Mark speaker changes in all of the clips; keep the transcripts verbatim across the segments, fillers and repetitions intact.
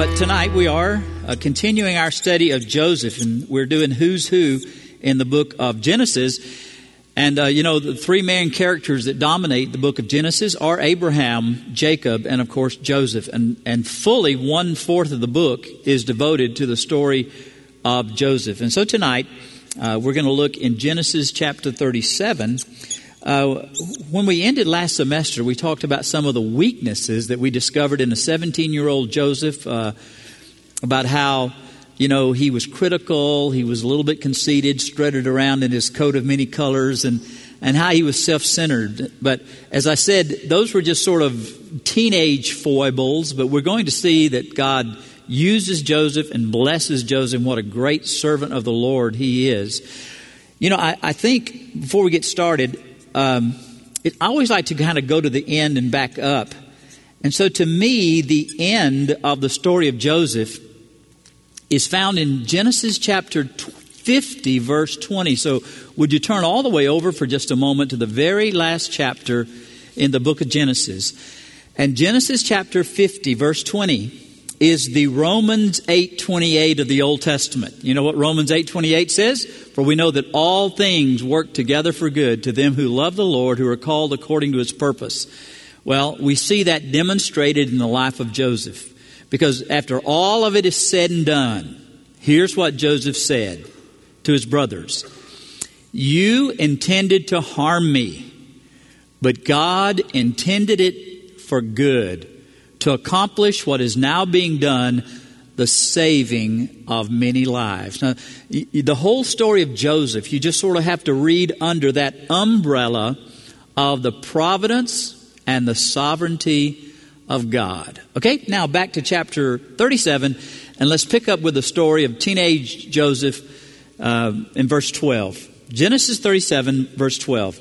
Speaker 1: But tonight we are uh, continuing our study of Joseph, and we're doing Who's Who in the book of Genesis. And, uh, you know, the three main characters that dominate the book of Genesis are Abraham, Jacob, and, of course, Joseph. And, and fully one-fourth of the book is devoted to the story of Joseph. And so tonight uh, we're going to look in Genesis chapter thirty-seven. Uh, when we ended last semester, we talked about some of the weaknesses that we discovered in a seventeen-year-old Joseph, uh, about how, you know, he was critical, he was a little bit conceited, strutted around in his coat of many colors, and, and how he was self-centered. But as I said, those were just sort of teenage foibles, but we're going to see that God uses Joseph and blesses Joseph, and what a great servant of the Lord he is. You know, I, I think before we get started, Um, it, I always like to kind of go to the end and back up. And so to me, the end of the story of Joseph is found in Genesis chapter fifty, verse twenty. So would you turn all the way over for just a moment to the very last chapter in the book of Genesis. And Genesis chapter fifty, verse twenty, is the Romans eight twenty-eight of the Old Testament. You know what Romans eight twenty-eight says? For we know that all things work together for good to them who love the Lord, who are called according to his purpose. Well, we see that demonstrated in the life of Joseph. Because after all of it is said and done, here's what Joseph said to his brothers. You intended to harm me, but God intended it for good, to accomplish what is now being done, the saving of many lives. Now, the whole story of Joseph, you just sort of have to read under that umbrella of the providence and the sovereignty of God. Okay, now back to chapter thirty-seven, and let's pick up with the story of teenage Joseph uh, in verse twelve. Genesis thirty-seven, verse twelve.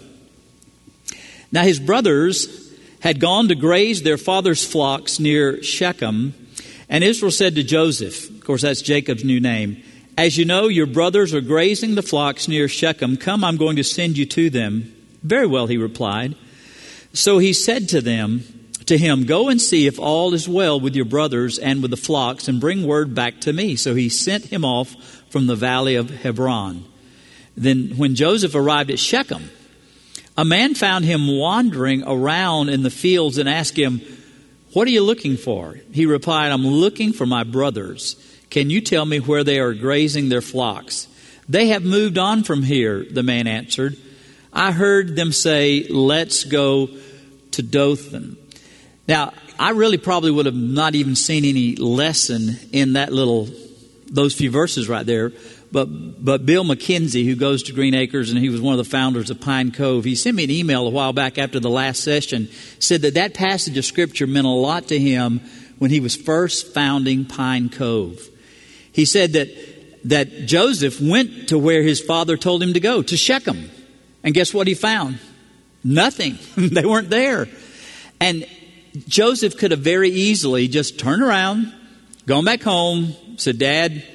Speaker 1: Now his brothers had gone to graze their father's flocks near Shechem. And Israel said to Joseph, of course that's Jacob's new name, as you know, your brothers are grazing the flocks near Shechem. Come, I'm going to send you to them. Very well, he replied. So he said to them, to him, go and see if all is well with your brothers and with the flocks, and bring word back to me. So he sent him off from the valley of Hebron. Then when Joseph arrived at Shechem, a man found him wandering around in the fields and asked him, what are you looking for? He replied, I'm looking for my brothers. Can you tell me where they are grazing their flocks? They have moved on from here, the man answered. I heard them say, let's go to Dothan. Now, I really probably would have not even seen any lesson in that little, those few verses right there. But but Bill McKenzie, who goes to Green Acres, and he was one of the founders of Pine Cove, he sent me an email a while back after the last session, said that that passage of Scripture meant a lot to him when he was first founding Pine Cove. He said that that Joseph went to where his father told him to go, to Shechem. And guess what he found? Nothing. They weren't there. And Joseph could have very easily just turned around, gone back home, said, Dad,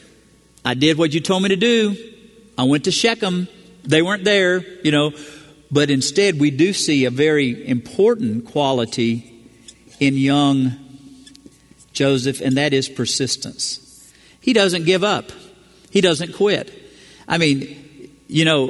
Speaker 1: I did what you told me to do. I went to Shechem. They weren't there, you know. But instead, we do see a very important quality in young Joseph, and that is persistence. He doesn't give up. He doesn't quit. I mean, you know,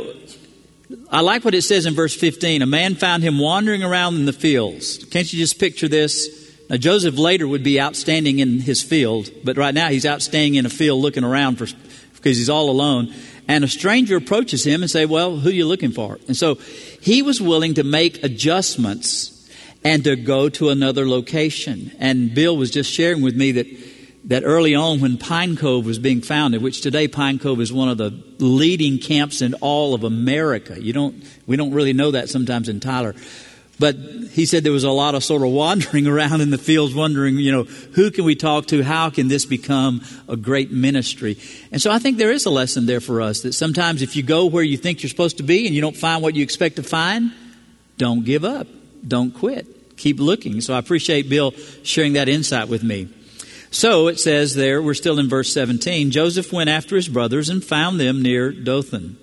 Speaker 1: I like what it says in verse fifteen. A man found him wandering around in the fields. Can't you just picture this? Now, Joseph later would be outstanding in his field, but right now he's outstanding in a field looking around for, because he's all alone. And a stranger approaches him and say, well, who are you looking for? And so he was willing to make adjustments and to go to another location. And Bill was just sharing with me that, that early on when Pine Cove was being founded, which today Pine Cove is one of the leading camps in all of America. You don't, we don't really know that sometimes in Tyler. But he said there was a lot of sort of wandering around in the fields, wondering, you know, who can we talk to? How can this become a great ministry? And so I think there is a lesson there for us that sometimes if you go where you think you're supposed to be and you don't find what you expect to find, don't give up. Don't quit. Keep looking. So I appreciate Bill sharing that insight with me. So it says there, we're still in verse seventeen, Joseph went after his brothers and found them near Dothan.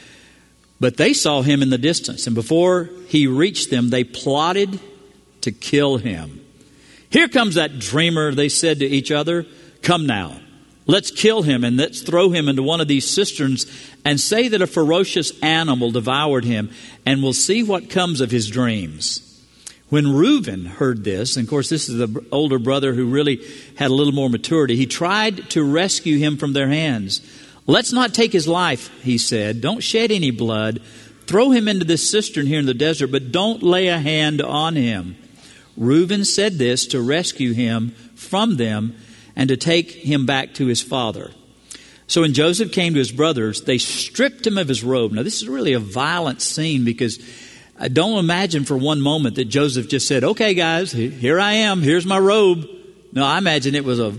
Speaker 1: But they saw him in the distance, and before he reached them, they plotted to kill him. "Here comes that dreamer," they said to each other. "Come now, let's kill him and let's throw him into one of these cisterns and say that a ferocious animal devoured him, and we'll see what comes of his dreams." When Reuben heard this, and of course this is the older brother who really had a little more maturity, he tried to rescue him from their hands. "Let's not take his life," he said. "Don't shed any blood. Throw him into this cistern here in the desert, but don't lay a hand on him." Reuben said this to rescue him from them and to take him back to his father. So when Joseph came to his brothers, they stripped him of his robe. Now this is really a violent scene, because I don't imagine for one moment that Joseph just said, "Okay, guys, here I am. Here's my robe." No, I imagine it was a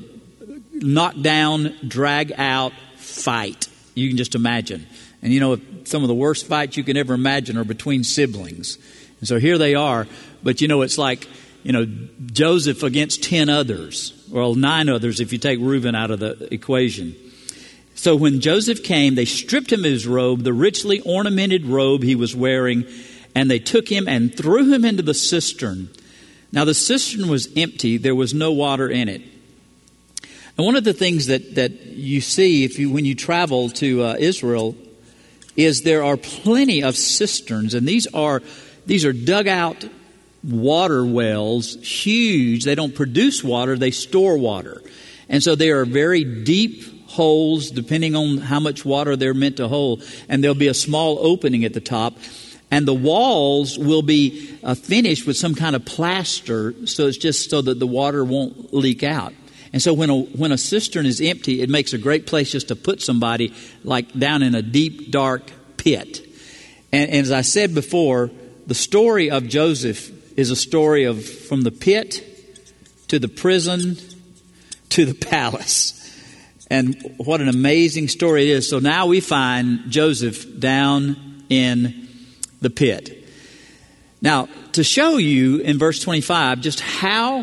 Speaker 1: knockdown, drag out fight. You can just imagine. And you know, some of the worst fights you can ever imagine are between siblings. And so here they are. But you know, it's like, you know, Joseph against ten others. Well, nine others if you take Reuben out of the equation. So when Joseph came, they stripped him of his robe, the richly ornamented robe he was wearing, and they took him and threw him into the cistern. Now the cistern was empty. There was no water in it. And one of the things that, that you see if you when you travel to uh, Israel is there are plenty of cisterns, and these are these are dug out water wells, huge. They don't produce water, they store water. And so they are very deep holes, depending on how much water they're meant to hold. And there'll be a small opening at the top. And the walls will be uh, finished with some kind of plaster, so it's just so that the water won't leak out. And so when a, when a cistern is empty, it makes a great place just to put somebody, like down in a deep, dark pit. And, and as I said before, the story of Joseph is a story of from the pit to the prison to the palace. And what an amazing story it is. So now we find Joseph down in the pit. Now, to show you in verse twenty-five just how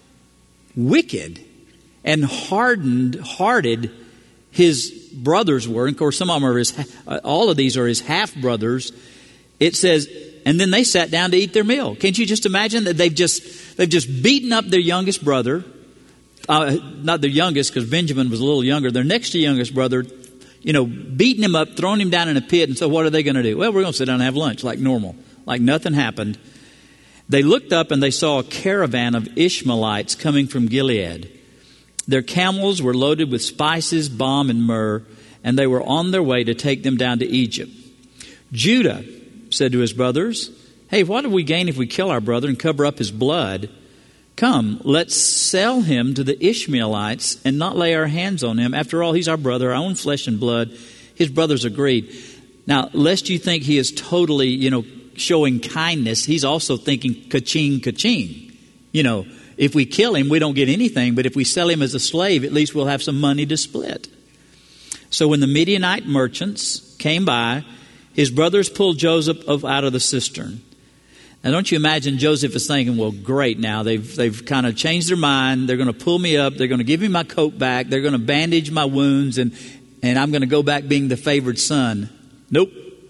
Speaker 1: wicked and hardened hearted his brothers were. And of course, some of them are his, all of these are his half brothers. It says, and then they sat down to eat their meal. Can't you just imagine that they've just they've just beaten up their youngest brother, uh, not their youngest because Benjamin was a little younger. Their next to youngest brother, you know, beating him up, throwing him down in a pit. And so what are they going to do? Well, we're going to sit down and have lunch like normal, like nothing happened. They looked up and they saw a caravan of Ishmaelites coming from Gilead. Their camels were loaded with spices, balm, and myrrh, and they were on their way to take them down to Egypt. Judah said to his brothers, "Hey, what do we gain if we kill our brother and cover up his blood? Come, let's sell him to the Ishmaelites and not lay our hands on him. After all, he's our brother, our own flesh and blood." His brothers agreed. Now, lest you think he is totally, you know, showing kindness, he's also thinking ka-ching, ka-ching. You know, if we kill him, we don't get anything, but if we sell him as a slave, at least we'll have some money to split. So when the Midianite merchants came by, his brothers pulled Joseph out of the cistern. Now, don't you imagine Joseph is thinking, well, great, now they've they've kind of changed their mind. They're going to pull me up. They're going to give me my coat back. They're going to bandage my wounds, and, and I'm going to go back being the favored son. Nope.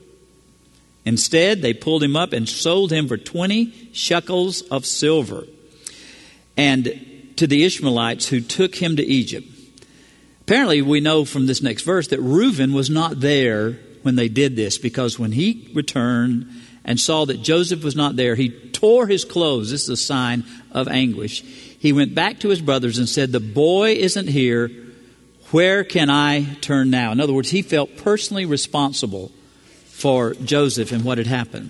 Speaker 1: Instead, they pulled him up and sold him for twenty shekels of silver, and to the Ishmaelites who took him to Egypt. Apparently, we know from this next verse that Reuben was not there when they did this, because when he returned and saw that Joseph was not there, he tore his clothes. This is a sign of anguish. He went back to his brothers and said, "The boy isn't here. Where can I turn now?" In other words, he felt personally responsible for Joseph and what had happened.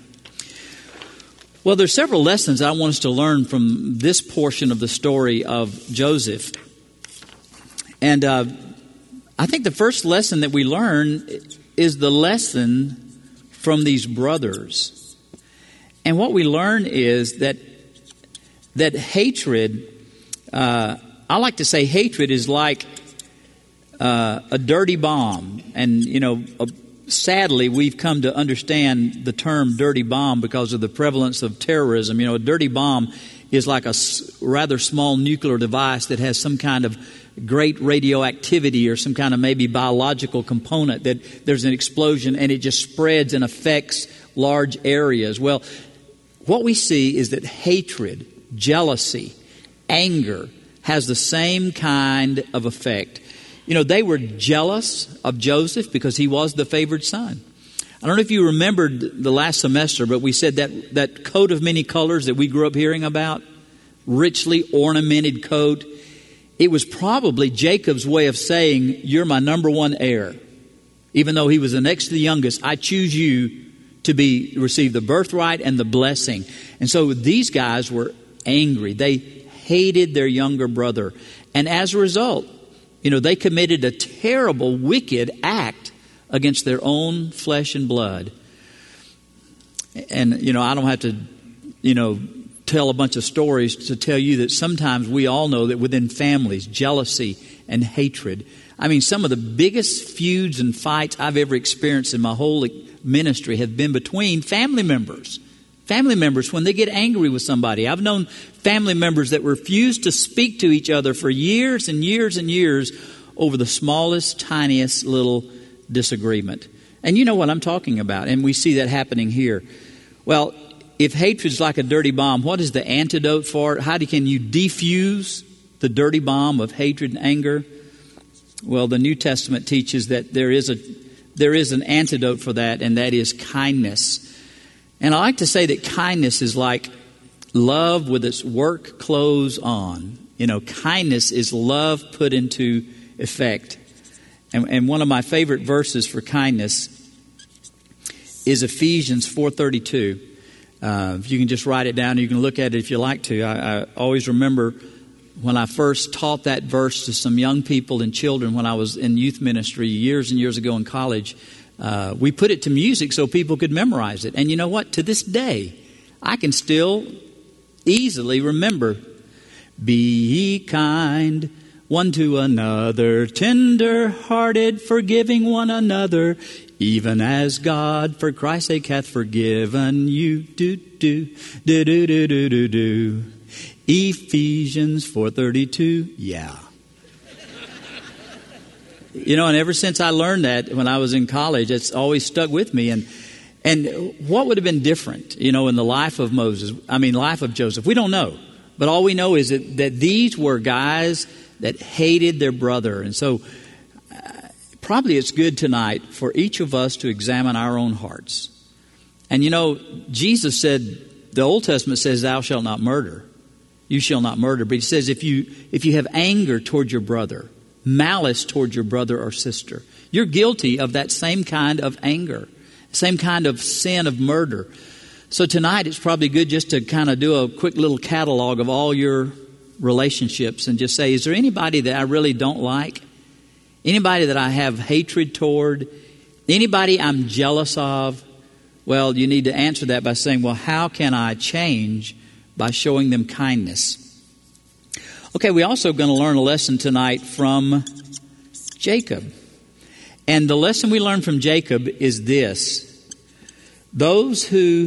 Speaker 1: Well, there's several lessons I want us to learn from this portion of the story of Joseph. And uh, I think the first lesson that we learn is the lesson from these brothers. And what we learn is that that hatred, uh, I like to say hatred is like uh, a dirty bomb. And, you know, a, sadly, we've come to understand the term dirty bomb because of the prevalence of terrorism. You know, a dirty bomb is like a s- rather small nuclear device that has some kind of great radioactivity or some kind of maybe biological component that there's an explosion and it just spreads and affects large areas. Well, what we see is that hatred, jealousy, anger has the same kind of effect. You know, they were jealous of Joseph because he was the favored son. I don't know if you remembered the last semester, but we said that that coat of many colors that we grew up hearing about, richly ornamented coat, it was probably Jacob's way of saying, you're my number one heir. Even though he was the next to the youngest, I choose you to be receive the birthright and the blessing. And so these guys were angry. They hated their younger brother. And as a result, you know, they committed a terrible, wicked act against their own flesh and blood. And, you know, I don't have to, you know, tell a bunch of stories to tell you that sometimes we all know that within families, jealousy and hatred. I mean, some of the biggest feuds and fights I've ever experienced in my whole ministry have been between family members. Family members, when they get angry with somebody. I've known family members that refuse to speak to each other for years and years and years over the smallest, tiniest little disagreement. And you know what I'm talking about. And we see that happening here. Well, if hatred's like a dirty bomb, what is the antidote for it? How do, can you defuse the dirty bomb of hatred and anger? Well, the New Testament teaches that there is a there is an antidote for that, and that is kindness. And I like to say that kindness is like love with its work clothes on. You know, kindness is love put into effect. And, and one of my favorite verses for kindness is Ephesians four thirty-two. Uh, if you can just write it down, you can look at it if you like to. I, I always remember when I first taught that verse to some young people and children when I was in youth ministry years and years ago in college. Uh, we put it to music so people could memorize it. And you know what? To this day, I can still easily remember, be ye kind one to another, tender-hearted, forgiving one another, even as God for Christ's sake hath forgiven you. Do, do, do, do, do, do, do, do. Ephesians four thirty-two. Yeah. You know, and ever since I learned that when I was in college, it's always stuck with me. And and what would have been different, you know, in the life of Moses? I mean, life of Joseph. We don't know. But all we know is that, that these were guys that hated their brother. And so uh, probably it's good tonight for each of us to examine our own hearts. And, you know, Jesus said, the Old Testament says, thou shalt not murder. You shall not murder. But he says if you if you have anger toward your brother, malice toward your brother or sister, you're guilty of that same kind of anger, same kind of sin of murder. So tonight it's probably good just to kind of do a quick little catalog of all your relationships and just say, is there anybody that I really don't like? Anybody that I have hatred toward? Anybody I'm jealous of? Well, you need to answer that by saying, well, how can I change? By showing them kindness. Okay, we're also going to learn a lesson tonight from Jacob. And the lesson we learn from Jacob is this. Those who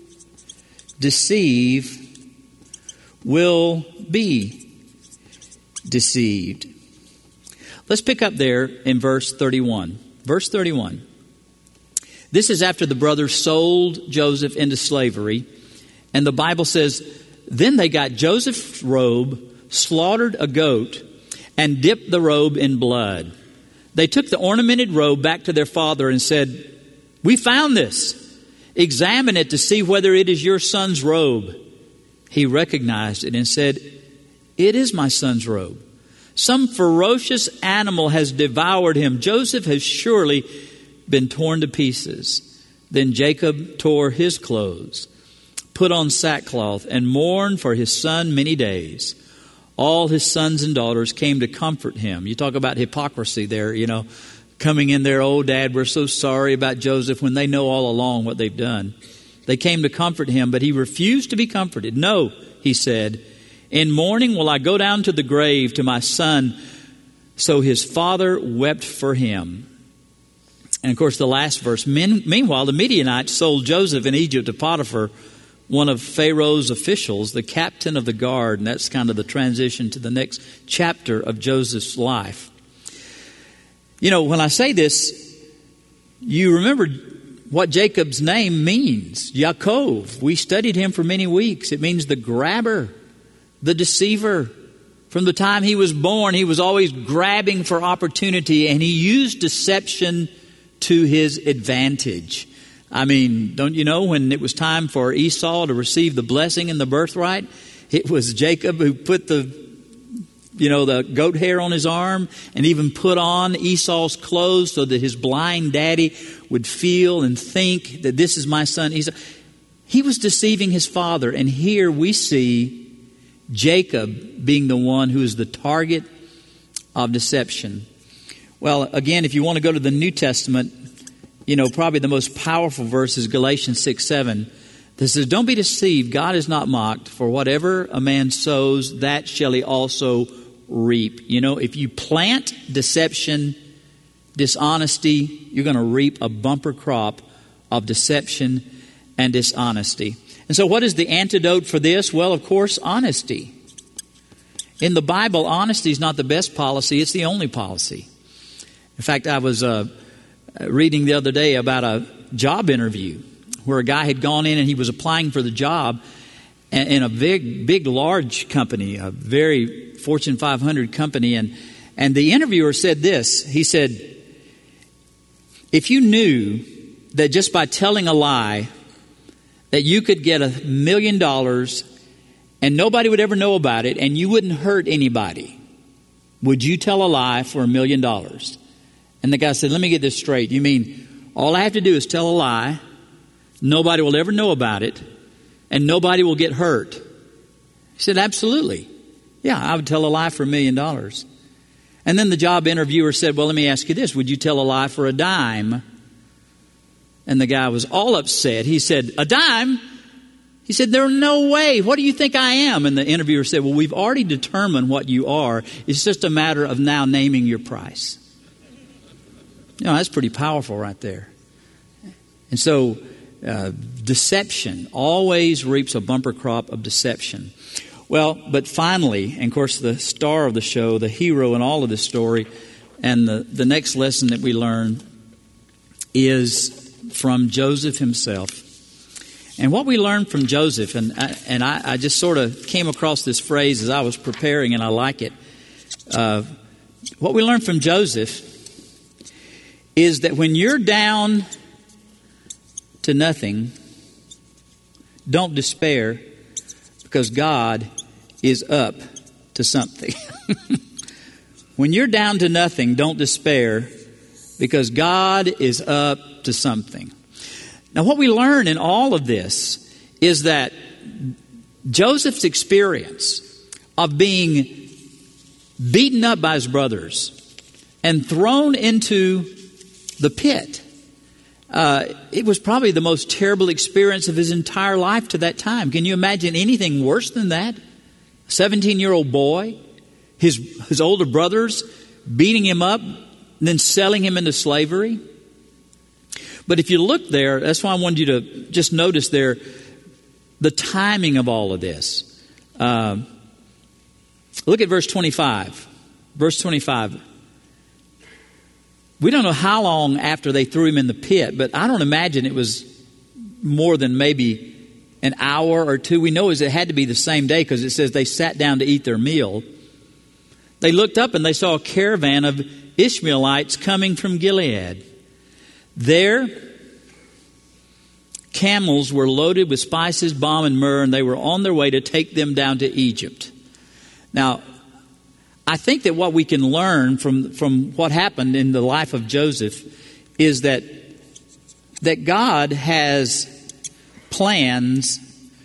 Speaker 1: deceive will be deceived. Let's pick up there in verse thirty-one. Verse thirty-one. This is after the brothers sold Joseph into slavery. And the Bible says, then they got Joseph's robe, slaughtered a goat, and dipped the robe in blood. They took the ornamented robe back to their father and said, we found this. Examine it to see whether it is your son's robe. He recognized it and said, it is my son's robe. Some ferocious animal has devoured him. Joseph has surely been torn to pieces. Then Jacob tore his clothes, put on sackcloth, and mourned for his son many days. All his sons and daughters came to comfort him. You talk about hypocrisy there, you know, coming in there, oh, Dad, we're so sorry about Joseph, when they know all along what they've done. They came to comfort him, but he refused to be comforted. No, he said, in mourning will I go down to the grave to my son. So his father wept for him. And of course, the last verse, meanwhile, the Midianites sold Joseph in Egypt to Potiphar, one of Pharaoh's officials, the captain of the guard. And that's kind of the transition to the next chapter of Joseph's life. You know, when I say this, you remember what Jacob's name means. Yaakov. We studied him for many weeks. It means the grabber. the deceiver. From the time he was born, he was always grabbing for opportunity, and he used deception to his advantage. I mean, don't you know, when it was time for Esau to receive the blessing and the birthright, it was Jacob who put the, you know, the goat hair on his arm and even put on Esau's clothes so that his blind daddy would feel and think that this is my son Esau. He was deceiving his father, and here we see Jacob being the one who is the target of deception. Well, again, if you want to go to the New Testament, you know, probably the most powerful verse is Galatians six seven. That says, don't be deceived, God is not mocked, for whatever a man sows, that shall he also reap. You know, if you plant deception, dishonesty, you're going to reap a bumper crop of deception and dishonesty. And so what is the antidote for this? Well, of course, honesty. In the Bible, honesty is not the best policy, it's the only policy. In fact, I was uh, reading the other day about a job interview where a guy had gone in and he was applying for the job in a big, big, large company, a very Fortune five hundred company. And, and the interviewer said this. He said, if you knew that just by telling a lie that you could get a million dollars and nobody would ever know about it and you wouldn't hurt anybody, would you tell a lie for a million dollars? And the guy said, let me get this straight. You mean all I have to do is tell a lie, nobody will ever know about it, and nobody will get hurt? He said, absolutely. Yeah, I would tell a lie for a million dollars. And then the job interviewer said, well, let me ask you this. Would you tell a lie for a dime? And the guy was all upset. He said, a dime? He said, there's no way. What do you think I am? And the interviewer said, well, we've already determined what you are. It's just a matter of now naming your price. You know, that's pretty powerful right there. And so uh, deception always reaps a bumper crop of deception. Well, but finally, and of course the star of the show, the hero in all of this story, and the, the next lesson that we learn is from Joseph himself. And what we learn from Joseph, and I, and I, I just sort of came across this phrase as I was preparing, and I like it. Uh, what we learn from Joseph is that when you're down to nothing, don't despair, because God is up to something. When you're down to nothing, don't despair, because God is up to something. Now, what we learn in all of this is that Joseph's experience of being beaten up by his brothers and thrown into the pit, uh, it was probably the most terrible experience of his entire life to that time. Can you imagine anything worse than that? A seventeen-year-old boy, his, his older brothers beating him up, and then selling him into slavery. But if you look there, that's why I wanted you to just notice there the timing of all of this. Uh, look at verse twenty-five. Verse twenty-five. We don't know how long after they threw him in the pit, but I don't imagine it was more than maybe an hour or two. We know it had to be the same day because it says they sat down to eat their meal. They looked up and they saw a caravan of Ishmaelites coming from Gilead. Their camels were loaded with spices, balm, and myrrh, and they were on their way to take them down to Egypt. Now, I think that what we can learn from, from what happened in the life of Joseph is that, that God has plans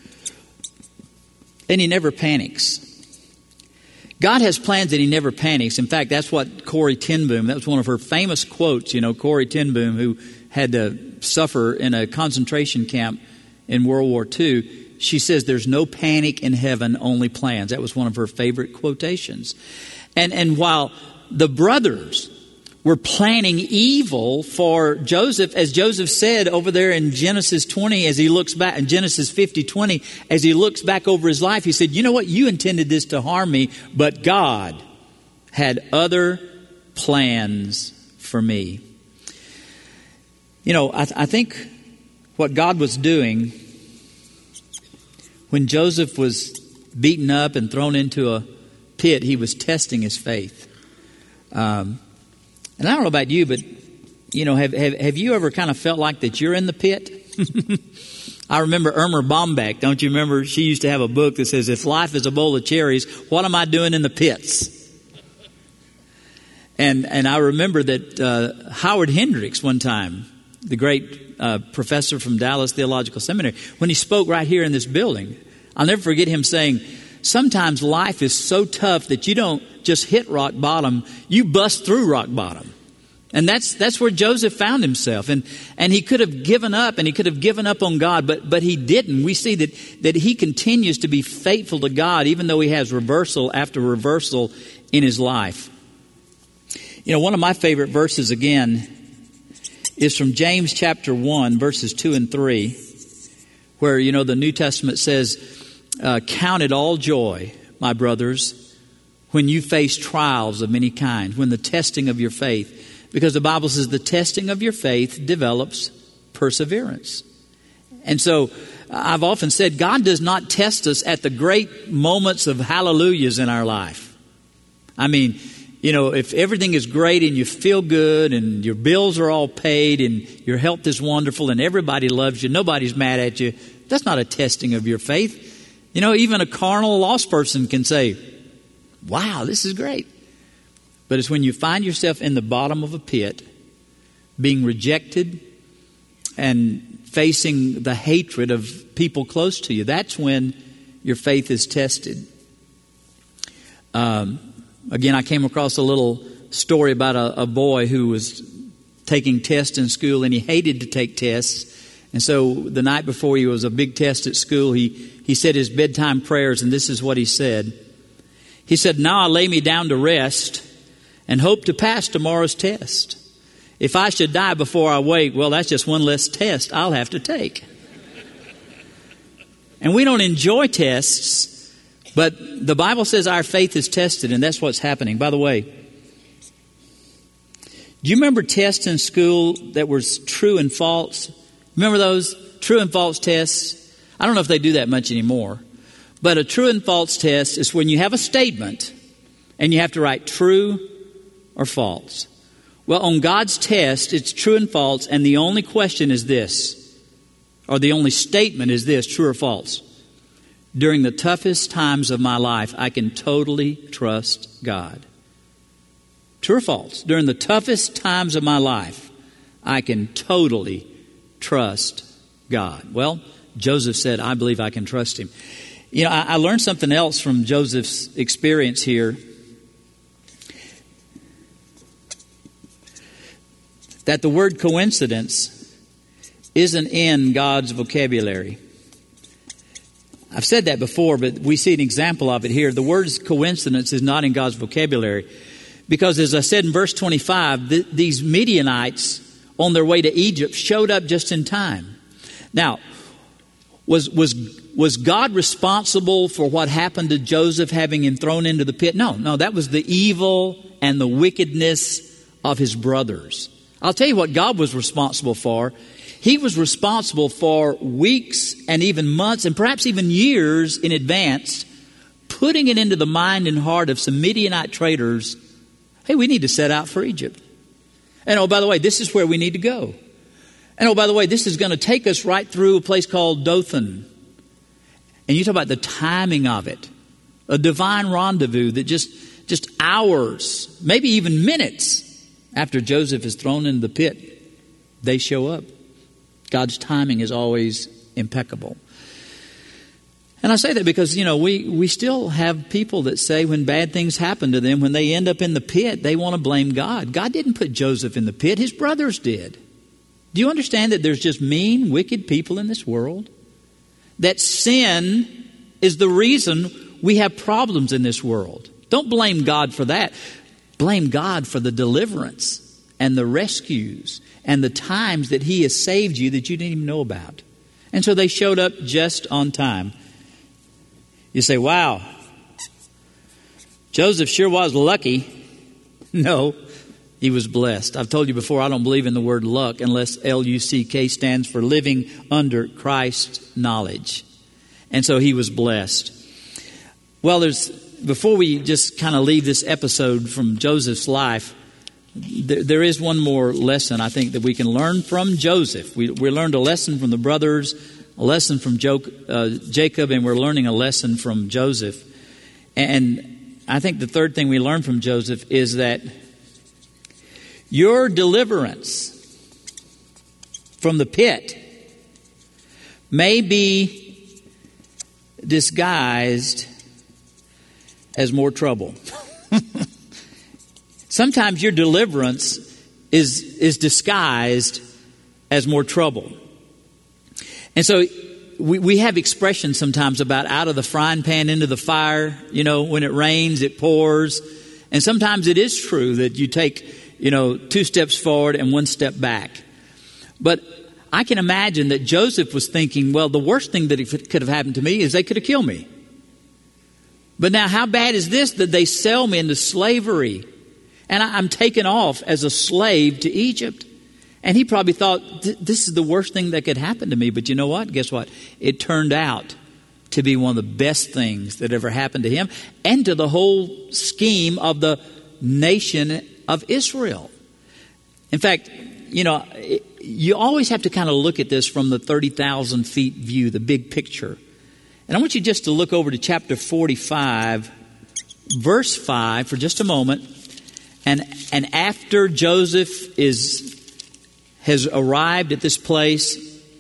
Speaker 1: and He never panics. God has plans and He never panics. In fact, that's what Corrie ten Boom, that was one of her famous quotes, you know, Corrie ten Boom, who had to suffer in a concentration camp in World War Two. She says, there's no panic in heaven, only plans. That was one of her favorite quotations. And, and while the brothers were planning evil for Joseph, as Joseph said over there in Genesis twenty, as he looks back, in Genesis fifty twenty, as he looks back over his life, he said, you know what? You intended this to harm me, but God had other plans for me. You know, I, th- I think what God was doing when Joseph was beaten up and thrown into a pit, he was testing his faith. Um, and I don't know about you, but, you know, have, have, have you ever kind of felt like that you're in the pit? I remember Irma Bombeck. Don't you remember? She used to have a book that says, if life is a bowl of cherries, what am I doing in the pits? And and I remember that uh, Howard Hendricks one time, the great uh, professor from Dallas Theological Seminary, when he spoke right here in this building, I'll never forget him saying, sometimes life is so tough that you don't just hit rock bottom, you bust through rock bottom. And that's that's where Joseph found himself. And and he could have given up, and he could have given up on God, but but he didn't. We see that, that he continues to be faithful to God, even though he has reversal after reversal in his life. You know, one of my favorite verses, again, is from James chapter one, verses two and three, where, you know, the New Testament says, uh, count it all joy, my brothers, when you face trials of many kinds, when the testing of your faith, because the Bible says the testing of your faith develops perseverance. And so I've often said God does not test us at the great moments of hallelujahs in our life. I mean, you know, if everything is great and you feel good and your bills are all paid and your health is wonderful and everybody loves you, nobody's mad at you, that's not a testing of your faith. You know, even a carnal, lost person can say, wow, this is great. But it's when you find yourself in the bottom of a pit, being rejected and facing the hatred of people close to you, that's when your faith is tested. Um, again, I came across a little story about a, a boy who was taking tests in school, and he hated to take tests. And so the night before he was a big test at school, he, he said his bedtime prayers, and this is what he said. He said, now I lay me down to rest and hope to pass tomorrow's test. If I should die before I wake, well, that's just one less test I'll have to take. And we don't enjoy tests, but the Bible says our faith is tested, and that's what's happening. By the way, do you remember tests in school that were true and false? Remember those true and false tests? I don't know if they do that much anymore. But a true and false test is when you have a statement and you have to write true or false. Well, on God's test, it's true and false, and the only question is this, or the only statement is this, true or false. During the toughest times of my life, I can totally trust God. True or false? During the toughest times of my life, I can totally trust God. Well, Joseph said, I believe I can trust him. You know, I, I learned something else from Joseph's experience here. That the word coincidence isn't in God's vocabulary. I've said that before, but we see an example of it here. The word coincidence is not in God's vocabulary. Because as I said in verse twenty-five, th- these Midianites on their way to Egypt showed up just in time. Now, was was was God responsible for what happened to Joseph, having him thrown into the pit? No, no, that was the evil and the wickedness of his brothers. I'll tell you what God was responsible for. He was responsible for weeks and even months and perhaps even years in advance, putting it into the mind and heart of some Midianite traders, hey, we need to set out for Egypt. And oh, by the way, this is where we need to go. And oh, by the way, this is going to take us right through a place called Dothan. And you talk about the timing of it. A divine rendezvous that just, just hours, maybe even minutes after Joseph is thrown into the pit, they show up. God's timing is always impeccable. And I say that because, you know, we, we still have people that say when bad things happen to them, when they end up in the pit, they want to blame God. God didn't put Joseph in the pit. His brothers did. Do you understand that there's just mean, wicked people in this world? That sin is the reason we have problems in this world. Don't blame God for that. Blame God for the deliverance and the rescues and the times that He has saved you that you didn't even know about. And so they showed up just on time. You say, wow, Joseph sure was lucky. No, he was blessed. I've told you before, I don't believe in the word luck unless L U C K stands for living under Christ's knowledge. And so he was blessed. Well, there's before we just kind of leave this episode from Joseph's life, there, there is one more lesson I think that we can learn from Joseph. We, we learned a lesson from the brothers, a lesson from jo, uh, Jacob, and we're learning a lesson from Joseph. And I think the third thing we learn from Joseph is that your deliverance from the pit may be disguised as more trouble. Sometimes your deliverance is, is disguised as more trouble. And so we, we have expressions sometimes about out of the frying pan into the fire. You know, when it rains, it pours. And sometimes it is true that you take, you know, two steps forward and one step back. But I can imagine that Joseph was thinking, well, the worst thing that could have happened to me is they could have killed me. But now how bad is this that they sell me into slavery and I'm taken off as a slave to Egypt? And he probably thought, this is the worst thing that could happen to me. But you know what? Guess what? It turned out to be one of the best things that ever happened to him and to the whole scheme of the nation of Israel. In fact, you know, you always have to kind of look at this from the thirty thousand feet view, the big picture. And I want you just to look over to chapter forty-five, verse five for just a moment. And and after Joseph is has arrived at this place,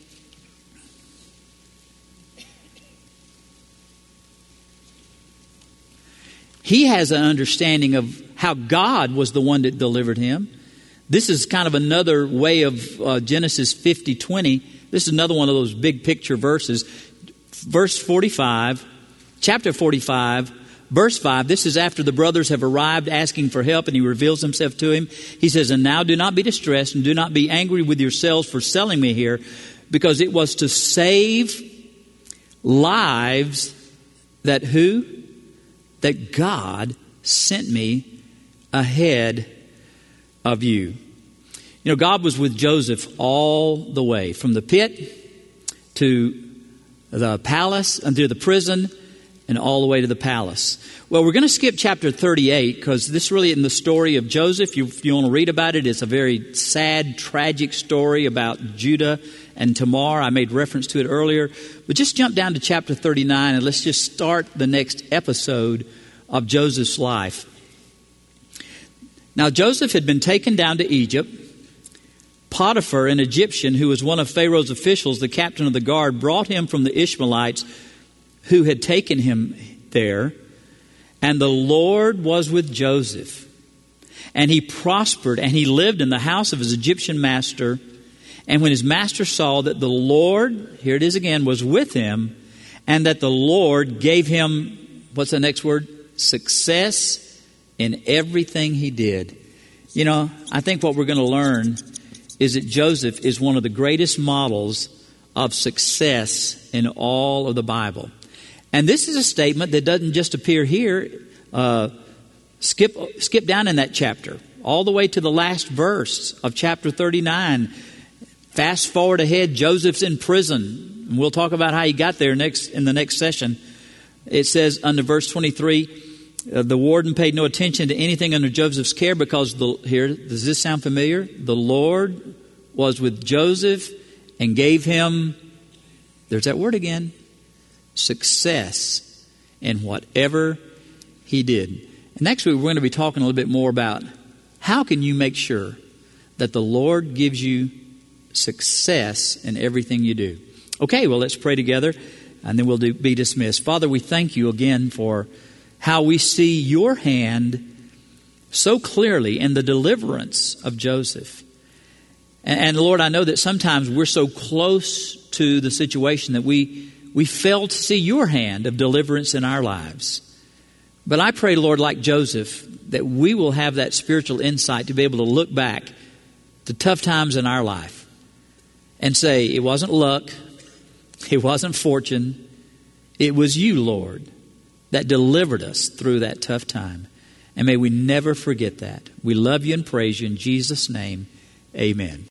Speaker 1: he has an understanding of how God was the one that delivered him. This is kind of another way of uh, Genesis fifty twenty. This is another one of those big picture verses. Verse forty-five, chapter forty-five, verse five. This is after the brothers have arrived asking for help, and he reveals himself to him. He says, "And now do not be distressed, and do not be angry with yourselves for selling me here, because it was to save lives that who? That God sent me ahead of you." You know, God was with Joseph all the way, from the pit to the palace, unto the prison, and all the way to the palace. Well, we're going to skip chapter thirty-eight because this really in the story of Joseph. You, if you want to read about it, it's a very sad, tragic story about Judah and Tamar. I made reference to it earlier. But just jump down to chapter thirty-nine and let's just start the next episode of Joseph's life. Now, Joseph had been taken down to Egypt. Potiphar, an Egyptian who was one of Pharaoh's officials, the captain of the guard, brought him from the Ishmaelites who had taken him there. And the Lord was with Joseph. And he prospered, and he lived in the house of his Egyptian master. And when his master saw that the Lord, here it is again, was with him, and that the Lord gave him, what's the next word? Success in everything he did. You know, I think what we're going to learn is that Joseph is one of the greatest models of success in all of the Bible. And this is a statement that doesn't just appear here. Uh, skip, skip down in that chapter, all the way to the last verse of chapter thirty-nine. Fast forward ahead, Joseph's in prison. And we'll talk about how he got there next in the next session. It says under verse twenty-three, Uh, the warden paid no attention to anything under Joseph's care because, the, here, does this sound familiar? The Lord was with Joseph and gave him, there's that word again, success in whatever he did. And next week we're going to be talking a little bit more about how can you make sure that the Lord gives you success in everything you do. Okay, well, let's pray together and then we'll do, be dismissed. Father, we thank you again for how we see your hand so clearly in the deliverance of Joseph. And, and Lord, I know that sometimes we're so close to the situation that we, we fail to see your hand of deliverance in our lives. But I pray, Lord, like Joseph, that we will have that spiritual insight to be able to look back to tough times in our life and say, it wasn't luck, it wasn't fortune, it was you, Lord, that delivered us through that tough time. And may we never forget that. We love you and praise you in Jesus' name. Amen.